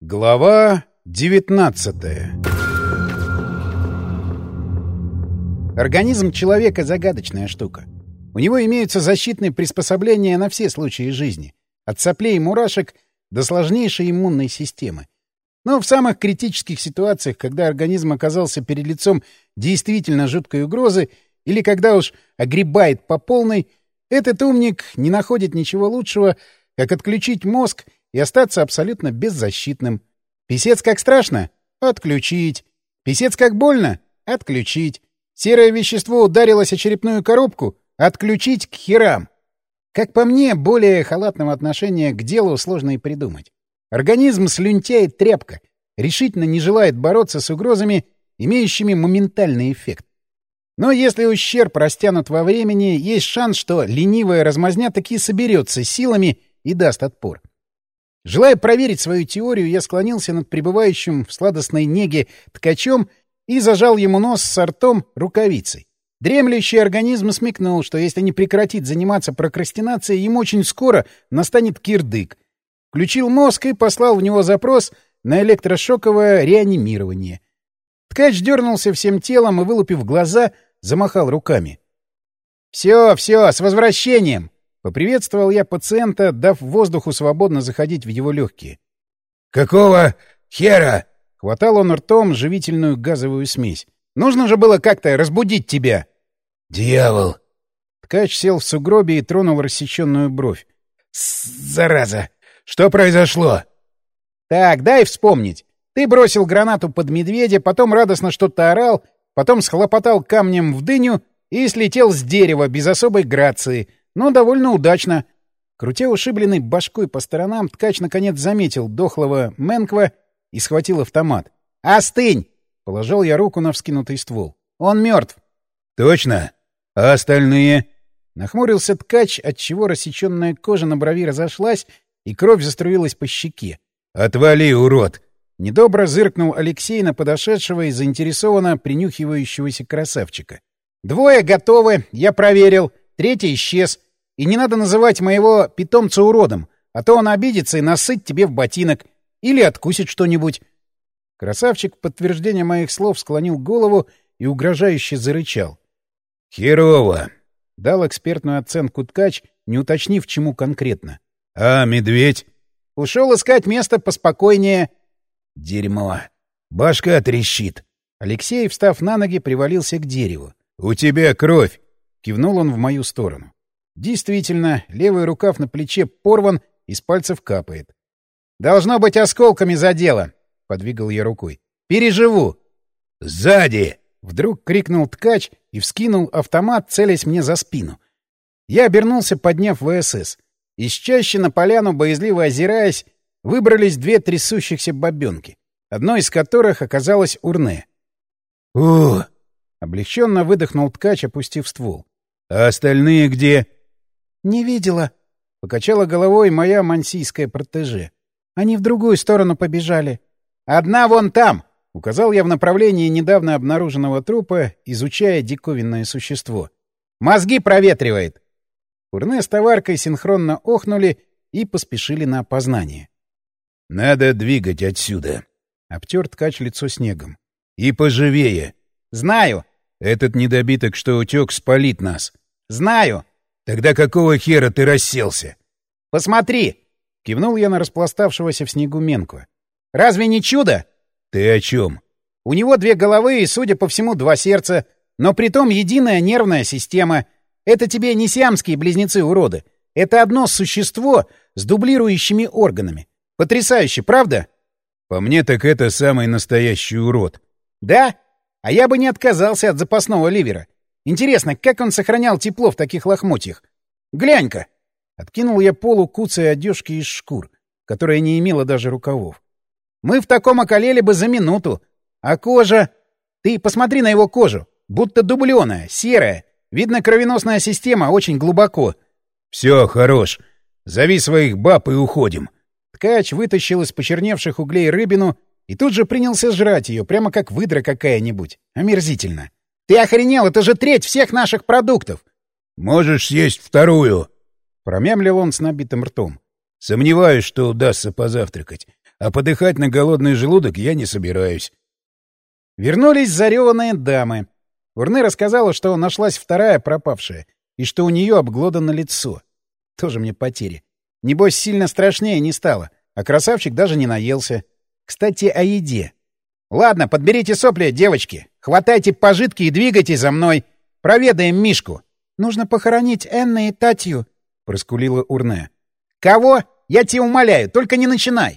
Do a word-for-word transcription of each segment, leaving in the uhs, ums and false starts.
Глава девятнадцатая. Организм человека — загадочная штука. У него имеются защитные приспособления на все случаи жизни, от соплей и мурашек до сложнейшей иммунной системы. Но в самых критических ситуациях, когда организм оказался перед лицом действительно жуткой угрозы, или когда уж огребает по полной, этот умник не находит ничего лучшего, как отключить мозг и остаться абсолютно беззащитным. Писец как страшно? Отключить. Писец как больно? Отключить. Серое вещество ударилось о черепную коробку? Отключить к херам. Как по мне, более халатного отношения к делу сложно и придумать. Организм слюнтяет тряпка, решительно не желает бороться с угрозами, имеющими моментальный эффект. Но если ущерб растянут во времени, есть шанс, что ленивая размазня таки соберется силами и даст отпор. Желая проверить свою теорию, я склонился над пребывающим в сладостной неге ткачом и зажал ему нос с ртом рукавицей. Дремлющий организм смекнул, что если не прекратит заниматься прокрастинацией, ему очень скоро настанет кирдык. Включил мозг и послал в него запрос на электрошоковое реанимирование. Ткач дернулся всем телом и, вылупив глаза, замахал руками. «Все, все, с возвращением!» — поприветствовал я пациента, дав воздуху свободно заходить в его легкие. «Какого хера?» — хватал он ртом живительную газовую смесь. «Нужно же было как-то разбудить тебя!» «Дьявол!» Ткач сел в сугробе и тронул рассеченную бровь. «Зараза! Что произошло?» «Так, дай вспомнить. Ты бросил гранату под медведя, потом радостно что-то орал, потом схлопотал камнем в дыню и слетел с дерева без особой грации, но довольно удачно». Крутя ушибленной башкой по сторонам, ткач наконец заметил дохлого Менква и схватил автомат. «Остынь!» — положил я руку на вскинутый ствол. «Он мертв». «Точно? А остальные?» Нахмурился ткач, отчего рассеченная кожа на брови разошлась, и кровь заструилась по щеке. «Отвали, урод!» Недобро зыркнул Алексей на подошедшего и заинтересованно принюхивающегося красавчика. «Двое готовы, я проверил. Третий исчез. И не надо называть моего питомца уродом, а то он обидится и насыть тебе в ботинок. Или откусит что-нибудь». Красавчик в подтверждение моих слов склонил голову и угрожающе зарычал. «Херово!» — дал экспертную оценку ткач, не уточнив, чему конкретно. «А медведь?» «Ушел искать место поспокойнее». «Дерьмо! Башка трещит!» Алексей, встав на ноги, привалился к дереву. «У тебя кровь!» — кивнул он в мою сторону. Действительно, левый рукав на плече порван, из пальцев капает. «Должно быть, осколками задело!» — подвигал я рукой. «Переживу!» «Сзади!» — вдруг крикнул ткач и вскинул автомат, целясь мне за спину. Я обернулся, подняв ВСС. Из чащи на поляну, боязливо озираясь, выбрались две трясущихся бабенки, одной из которых оказалась Урне. «У!» — облегченно выдохнул ткач, опустив ствол. «А остальные где?» «Не видела», — покачала головой моя мансийская протеже. «Они в другую сторону побежали». «Одна вон там!» — указал я в направлении недавно обнаруженного трупа, изучая диковинное существо. «Мозги проветривает!» Урне с товаркой синхронно охнули и поспешили на опознание. «Надо двигать отсюда», — обтер ткач лицо снегом. «И поживее». «Знаю». «Этот недобиток, что утек, спалит нас». «Знаю». «Тогда какого хера ты расселся?» «Посмотри!» — кивнул я на распластавшегося в снегу Менку. «Разве не чудо?» «Ты о чем?» «У него две головы и, судя по всему, два сердца, но притом единая нервная система. Это тебе не сиамские близнецы-уроды. Это одно существо с дублирующими органами. Потрясающе, правда?» «По мне так это самый настоящий урод». «Да? А я бы не отказался от запасного ливера. Интересно, как он сохранял тепло в таких лохмотьях? Глянь-ка!» Откинул я полу куцей одежки из шкур, которая не имела даже рукавов. «Мы в таком околели бы за минуту. А кожа? Ты посмотри на его кожу. Будто дубленая, серая. Видно, кровеносная система очень глубоко». «Все, хорош. Зови своих баб и уходим». Ткач вытащил из почерневших углей рыбину и тут же принялся жрать ее, прямо как выдра какая-нибудь. Омерзительно. «Ты охренел? Это же треть всех наших продуктов!» «Можешь съесть вторую!» Промямлил он с набитым ртом. «Сомневаюсь, что удастся позавтракать. А подыхать на голодный желудок я не собираюсь. Вернулись зареванные дамы. Урне рассказала, что нашлась вторая пропавшая, и что у нее обглодано лицо. Тоже мне потери. Небось, сильно страшнее не стало, а красавчик даже не наелся. Кстати, о еде. Ладно, подберите сопли, девочки. Хватайте пожитки и двигайте за мной. Проведаем Мишку. Нужно похоронить Энна и Татью, — проскулила Урне. Кого? Я тебя умоляю, только не начинай.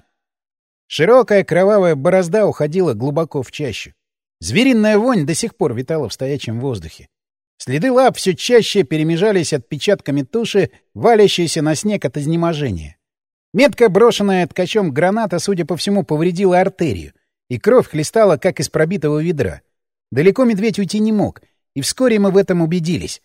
Широкая кровавая борозда уходила глубоко в чащу. Звериная вонь до сих пор витала в стоячем воздухе. Следы лап все чаще перемежались отпечатками туши, валящейся на снег от изнеможения. Метко брошенная ткачом граната, судя по всему, повредила артерию, и кровь хлестала, как из пробитого ведра. Далеко медведь уйти не мог, и вскоре мы в этом убедились.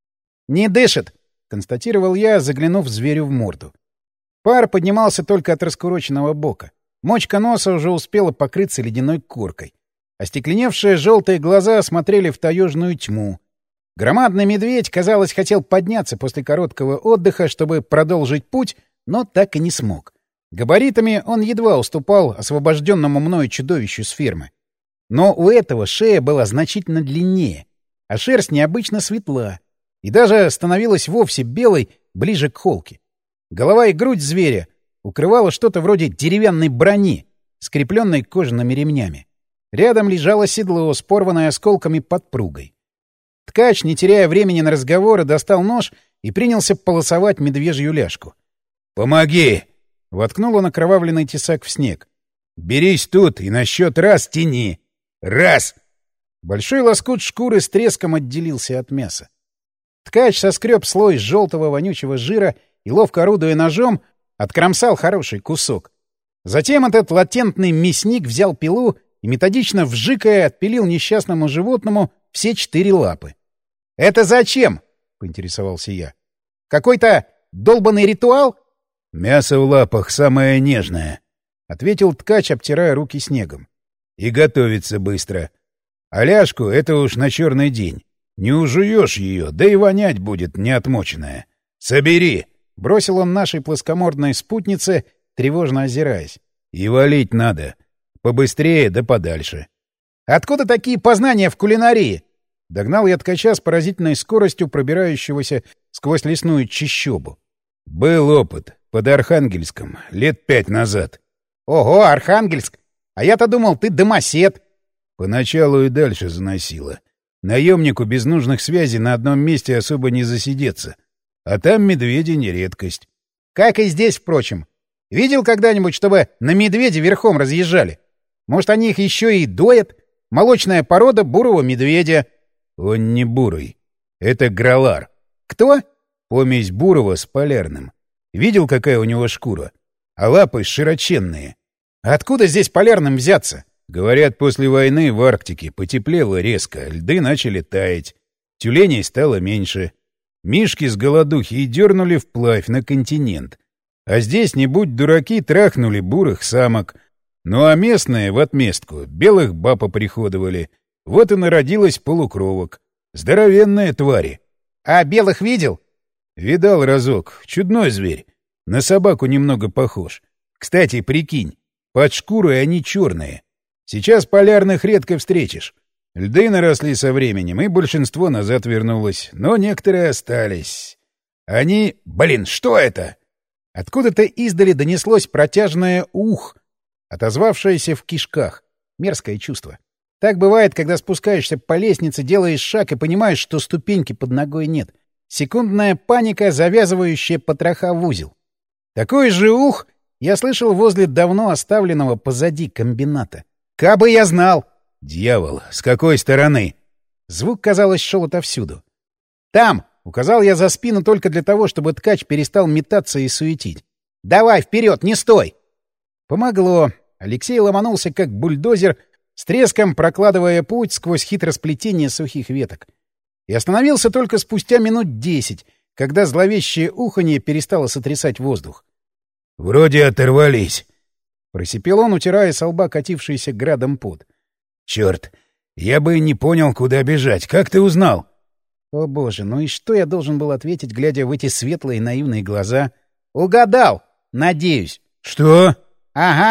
«Не дышит!» — констатировал я, заглянув зверю в морду. Пар поднимался только от раскуроченного бока. Мочка носа уже успела покрыться ледяной коркой. Остекленевшие желтые глаза смотрели в таежную тьму. Громадный медведь, казалось, хотел подняться после короткого отдыха, чтобы продолжить путь, но так и не смог. Габаритами он едва уступал освобожденному мною чудовищу с фермы. Но у этого шея была значительно длиннее, а шерсть необычно светла, и даже становилась вовсе белой ближе к холке. Голова и грудь зверя укрывало что-то вроде деревянной брони, скрепленной кожаными ремнями. Рядом лежало седло с порванной осколками подпругой. Ткач, не теряя времени на разговоры, достал нож и принялся полосовать медвежью ляжку. «Помоги!» — воткнул он окровавленный тесак в снег. «Берись тут и на счет раз тяни! Раз!» Большой лоскут шкуры с треском отделился от мяса. Ткач соскреб слой желтого вонючего жира и, ловко орудуя ножом, откромсал хороший кусок. Затем этот латентный мясник взял пилу и, методично вжикая, отпилил несчастному животному все четыре лапы. — Это зачем? — поинтересовался я. — Какой-то долбанный ритуал? — Мясо в лапах самое нежное, — ответил ткач, обтирая руки снегом. — И готовится быстро. А ляжку — это уж на черный день. Не ужуешь ее, да и вонять будет неотмоченная. Собери! — бросил он нашей плоскомордной спутнице, тревожно озираясь. — И валить надо. Побыстрее да подальше. — Откуда такие познания в кулинарии? Догнал я ткача с поразительной скоростью, пробирающегося сквозь лесную чащобу. — Был опыт. Под Архангельском. Лет пять назад. — Ого, Архангельск! А я-то думал, ты домосед. Поначалу и дальше заносило. Наемнику без нужных связей на одном месте особо не засидеться. А там медведи не редкость. — Как и здесь, впрочем. Видел когда-нибудь, чтобы на медведе верхом разъезжали? Может, они их еще и доят? Молочная порода бурого медведя. — Он не бурый. Это гралар. — Кто? — Помесь бурого с полярным. Видел, какая у него шкура? А лапы широченные. — Откуда здесь полярным взяться? — Говорят, после войны в Арктике потеплело резко, льды начали таять. Тюленей стало меньше. Мишки с голодухи и дернули вплавь на континент. А здесь, не будь дураки, трахнули бурых самок. Ну а местные, в отместку, белых баб оприходовали. Вот и народилась полукровок. Здоровенные твари. — А белых видел? — Видал разок. Чудной зверь. На собаку немного похож. Кстати, прикинь, под шкурой они черные. Сейчас полярных редко встретишь. Льды наросли со временем, и большинство назад вернулось. Но некоторые остались. Они... Блин, что это? Откуда-то издали донеслось протяжное «ух», отозвавшееся в кишках. Мерзкое чувство. Так бывает, когда спускаешься по лестнице, делаешь шаг и понимаешь, что ступеньки под ногой нет. Секундная паника, завязывающая потроха в узел. Такой же «ух» я слышал возле давно оставленного позади комбината. Кабы я знал! Дьявол, с какой стороны? Звук, казалось, шел отовсюду. Там! — указал я за спину только для того, чтобы ткач перестал метаться и суетить. «Давай, вперед, не стой!» Помогло. Алексей ломанулся, как бульдозер, с треском прокладывая путь сквозь хитросплетение сухих веток. И остановился только спустя минут десять, когда зловещее уханье перестало сотрясать воздух. — Вроде оторвались. — просипел он, утирая со лба катившийся градом пот. — Черт! Я бы не понял, куда бежать. Как ты узнал? — О боже, ну и что я должен был ответить, глядя в эти светлые наивные глаза? Угадал! Надеюсь. Что? Ага.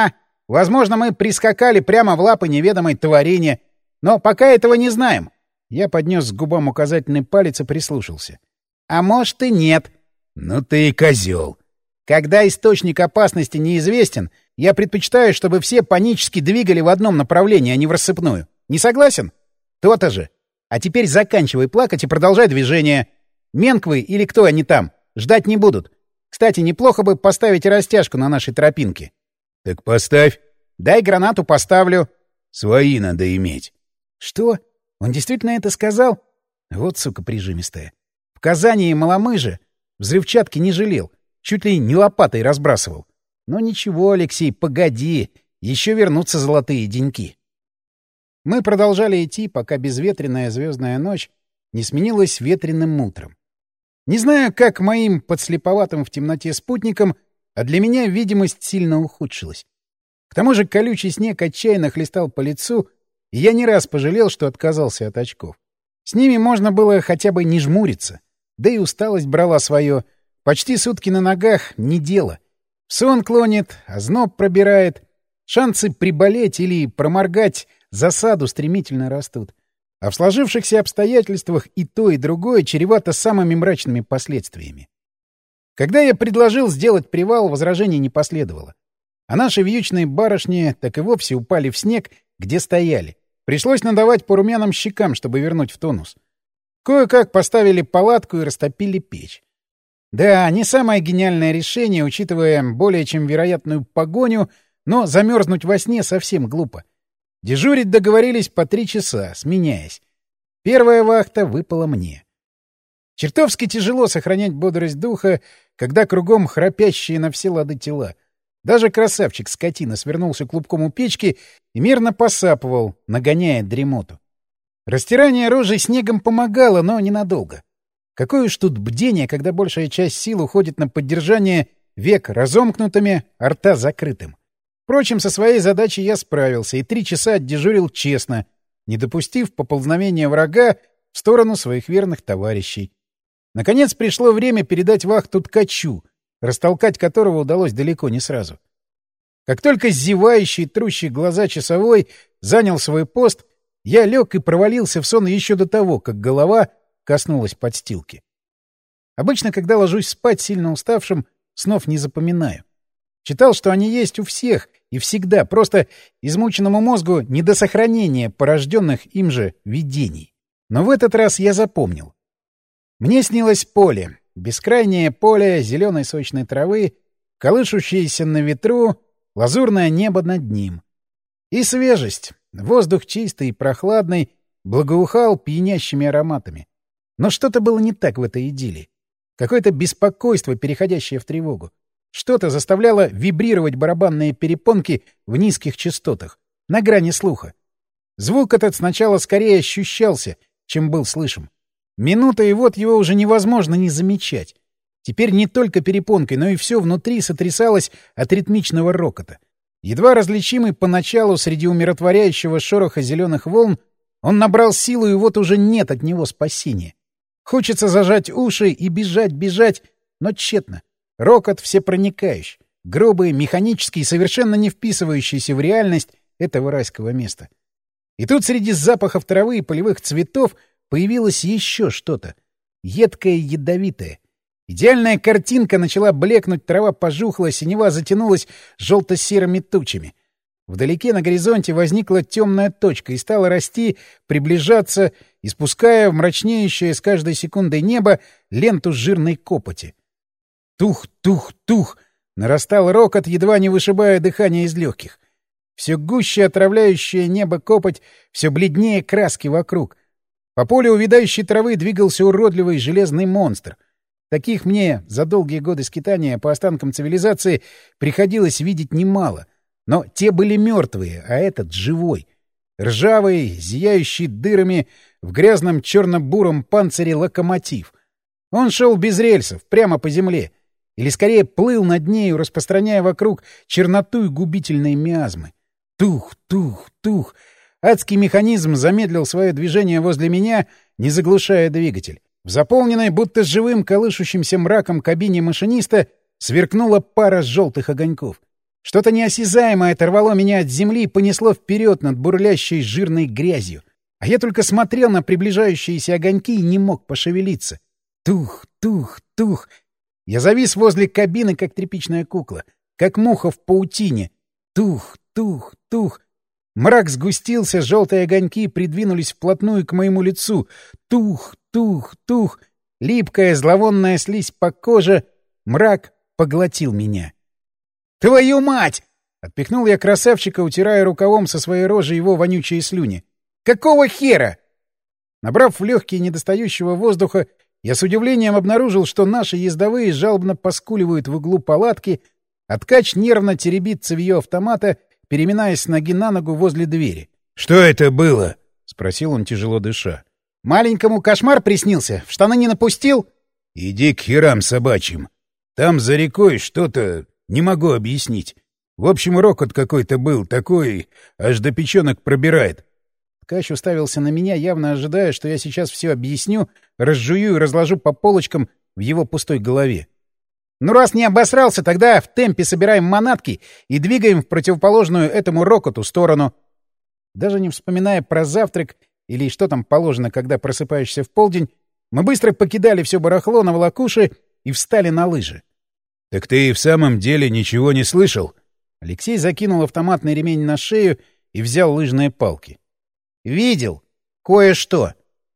Возможно, мы прискакали прямо в лапы неведомой тварини, но пока этого не знаем. Я поднес к губам указательный палец и прислушался. А может и нет. Ну ты и козел. Когда источник опасности неизвестен, я предпочитаю, чтобы все панически двигали в одном направлении, а не в рассыпную. Не согласен? То-то же. А теперь заканчивай плакать и продолжай движение. Менквы или кто они там ждать не будут. Кстати, неплохо бы поставить растяжку на нашей тропинке. — Так поставь. — Дай гранату, поставлю. — Свои надо иметь. — Что? Он действительно это сказал? Вот сука прижимистая. В Казани и Маломыже взрывчатки не жалел. Чуть ли не лопатой разбрасывал. Но ничего, Алексей, погоди. Еще вернутся золотые деньки. Мы продолжали идти, пока безветренная звездная ночь не сменилась ветреным утром. Не знаю, как моим подслеповатым в темноте спутникам, а для меня видимость сильно ухудшилась. К тому же колючий снег отчаянно хлестал по лицу, и я не раз пожалел, что отказался от очков. С ними можно было хотя бы не жмуриться. Да и усталость брала свое. Почти сутки на ногах — не дело. В сон клонит, озноб пробирает. Шансы приболеть или проморгать засаду стремительно растут. А в сложившихся обстоятельствах и то, и другое чревато самыми мрачными последствиями. Когда я предложил сделать привал, возражений не последовало. А наши вьючные барышни так и вовсе упали в снег, где стояли. Пришлось надавать по румяным щекам, чтобы вернуть в тонус. Кое-как поставили палатку и растопили печь. Да, не самое гениальное решение, учитывая более чем вероятную погоню, но замерзнуть во сне совсем глупо. Дежурить договорились по три часа, сменяясь. Первая вахта выпала мне. Чертовски тяжело сохранять бодрость духа, когда кругом храпящие на все лады тела. Даже красавчик-скотина свернулся клубком у печки и мирно посапывал, нагоняя дремоту. Растирание рожи снегом помогало, но ненадолго. Какое уж тут бдение, когда большая часть сил уходит на поддержание век разомкнутыми, а рта закрытым. Впрочем, со своей задачей я справился и три часа отдежурил честно, не допустив поползновения врага в сторону своих верных товарищей. Наконец пришло время передать вахту ткачу, растолкать которого удалось далеко не сразу. Как только зевающий, трущий глаза часовой занял свой пост, я лег и провалился в сон еще до того, как голова коснулась подстилки. Обычно, когда ложусь спать сильно уставшим, снов не запоминаю. Читал, что они есть у всех и всегда, просто измученному мозгу не до сохранения порожденных им же видений. Но в этот раз я запомнил. Мне снилось поле, бескрайнее поле зеленой сочной травы, колышущееся на ветру, лазурное небо над ним. И свежесть, воздух чистый и прохладный, благоухал пьянящими ароматами. Но что-то было не так в этой идиллии. Какое-то беспокойство, переходящее в тревогу. Что-то заставляло вибрировать барабанные перепонки в низких частотах, на грани слуха. Звук этот сначала скорее ощущался, чем был слышим. Минута, и вот его уже невозможно не замечать. Теперь не только перепонкой, но и все внутри сотрясалось от ритмичного рокота. Едва различимый поначалу среди умиротворяющего шороха зеленых волн, он набрал силу, и вот уже нет от него спасения. Хочется зажать уши и бежать, бежать, но тщетно. Рокот всепроникающий, грубый, механический, совершенно не вписывающийся в реальность этого райского места. И тут среди запахов травы и полевых цветов появилось еще что-то. Едкое, ядовитое. Идеальная картинка начала блекнуть, трава пожухла, синева затянулась желто-серыми тучами. Вдалеке на горизонте возникла темная точка и стала расти, приближаться, испуская в мрачнеющее с каждой секундой небо ленту жирной копоти. Тух-тух-тух! Нарастал рокот, едва не вышибая дыхание из легких. Все гуще отравляющее небо копоть, все бледнее краски вокруг. По полю увядающей травы двигался уродливый железный монстр. Таких мне за долгие годы скитания по останкам цивилизации приходилось видеть немало. Но те были мертвые, а этот живой. Ржавый, зияющий дырами в грязном черно-буром панцире локомотив. Он шел без рельсов, прямо по земле. Или, скорее, плыл над нею, распространяя вокруг черноту и губительные миазмы. Тух, тух, тух. Адский механизм замедлил свое движение возле меня, не заглушая двигатель. В заполненной будто живым колышущимся мраком кабине машиниста сверкнула пара желтых огоньков. Что-то неосязаемое оторвало меня от земли и понесло вперед над бурлящей жирной грязью. А я только смотрел на приближающиеся огоньки и не мог пошевелиться. Тух, тух, тух. Я завис возле кабины, как тряпичная кукла, как муха в паутине. Тух, тух, тух. Мрак сгустился, желтые огоньки придвинулись вплотную к моему лицу. Тух, тух, тух. Липкая, зловонная слизь по коже. Мрак поглотил меня. «Твою мать!» — отпихнул я красавчика, утирая рукавом со своей рожи его вонючие слюни. «Какого хера?» Набрав в легкие недостающего воздуха, я с удивлением обнаружил, что наши ездовые жалобно поскуливают в углу палатки, а ткач нервно теребит цевьё автомата, переминаясь с ноги на ногу возле двери. «Что это было?» — спросил он, тяжело дыша. «Маленькому кошмар приснился? В штаны не напустил?» «Иди к херам собачьим. Там за рекой что-то... не могу объяснить. В общем, рокот какой-то был, такой... аж до печенок пробирает». Ткач уставился на меня, явно ожидая, что я сейчас все объясню, разжую и разложу по полочкам в его пустой голове. «Ну, раз не обосрался, тогда в темпе собираем манатки и двигаем в противоположную этому рокоту сторону». Даже не вспоминая про завтрак или что там положено, когда просыпаешься в полдень, мы быстро покидали все барахло на волокуши и встали на лыжи. «Так ты и в самом деле ничего не слышал?» Алексей закинул автоматный ремень на шею и взял лыжные палки. «Видел. Кое-что».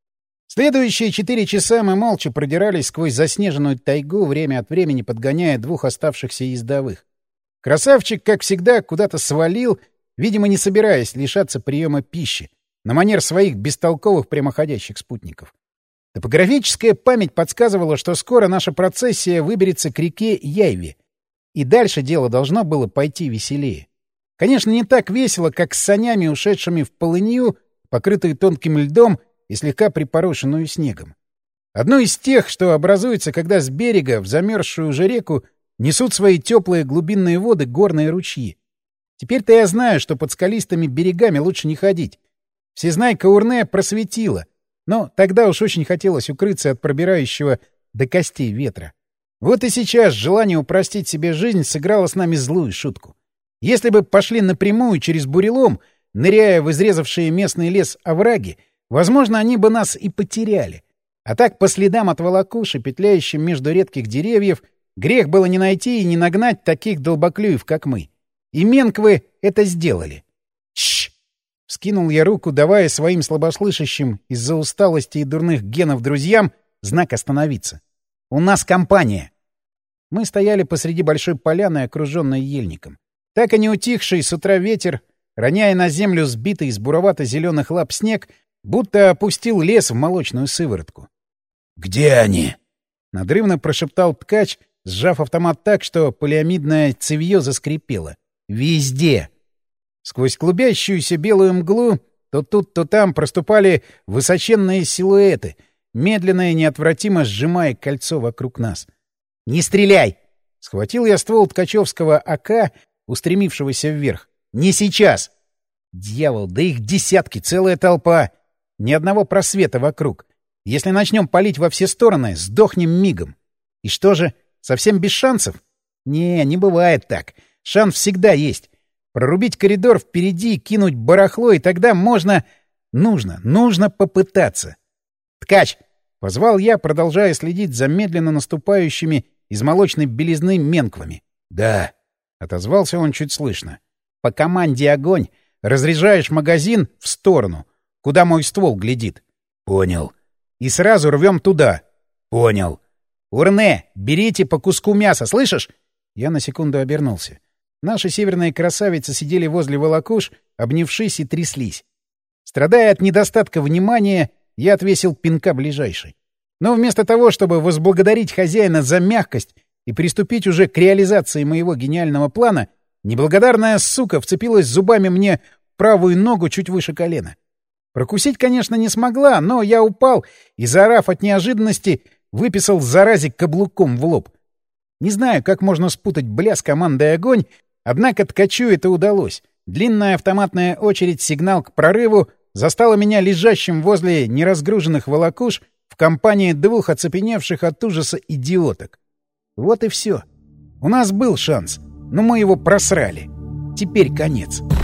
Следующие четыре часа мы молча продирались сквозь заснеженную тайгу, время от времени подгоняя двух оставшихся ездовых. Красавчик, как всегда, куда-то свалил, видимо, не собираясь лишаться приема пищи, на манер своих бестолковых прямоходящих спутников. Топографическая память подсказывала, что скоро наша процессия выберется к реке Яйве, и дальше дело должно было пойти веселее. Конечно, не так весело, как с санями, ушедшими в полынью, покрытую тонким льдом и слегка припорошенную снегом. Одно из тех, что образуется, когда с берега в замерзшую уже реку несут свои теплые глубинные воды горные ручьи. Теперь-то я знаю, что под скалистыми берегами лучше не ходить. Всезнайка Урне просветила, но тогда уж очень хотелось укрыться от пробирающего до костей ветра. Вот и сейчас желание упростить себе жизнь сыграло с нами злую шутку. Если бы пошли напрямую через бурелом, ныряя в изрезавшие местный лес овраги, возможно, они бы нас и потеряли. А так, по следам от волокуши, петляющим между редких деревьев, грех было не найти и не нагнать таких долбоклюев, как мы. И менквы это сделали. Чш! Вскинул я руку, давая своим слабослышащим из-за усталости и дурных генов друзьям знак остановиться. «У нас компания!» Мы стояли посреди большой поляны, окруженной ельником. Так и не утихший с утра ветер, роняя на землю сбитый из буровато-зеленых лап снег, будто опустил лес в молочную сыворотку. «Где они?» — надрывно прошептал ткач, сжав автомат так, что полиамидное цевьё заскрипело. «Везде!» Сквозь клубящуюся белую мглу то тут, то там проступали высоченные силуэты, медленно и неотвратимо сжимая кольцо вокруг нас. «Не стреляй!» — схватил я ствол ткачевского АК, устремившегося вверх. «Не сейчас!» «Дьявол, да их десятки, целая толпа! Ни одного просвета вокруг. Если начнем палить во все стороны, сдохнем мигом. И что же, совсем без шансов? Не, не бывает так. Шанс всегда есть. Прорубить коридор впереди, кинуть барахло, и тогда можно... Нужно, нужно попытаться. «Ткач!» — позвал я, продолжая следить за медленно наступающими из молочной белизны менквами. «Да», — отозвался он чуть слышно. «По команде огонь. Разряжаешь магазин в сторону, куда мой ствол глядит». «Понял». «И сразу рвем туда». «Понял». «Урне, берите по куску мяса, слышишь?» Я на секунду обернулся. Наши северные красавицы сидели возле волокуш, обнявшись и тряслись. Страдая от недостатка внимания, я отвесил пинка ближайшей. Но вместо того, чтобы возблагодарить хозяина за мягкость и приступить уже к реализации моего гениального плана, неблагодарная сука вцепилась зубами мне в правую ногу чуть выше колена. Прокусить, конечно, не смогла, но я упал и, заорав от неожиданности, выписал заразик каблуком в лоб. Не знаю, как можно спутать бля с командой «Огонь», однако ткачу это удалось. Длинная автоматная очередь-сигнал к прорыву застала меня лежащим возле неразгруженных волокуш в компании двух оцепеневших от ужаса идиоток. Вот и все. У нас был шанс. Но мы его просрали. Теперь конец.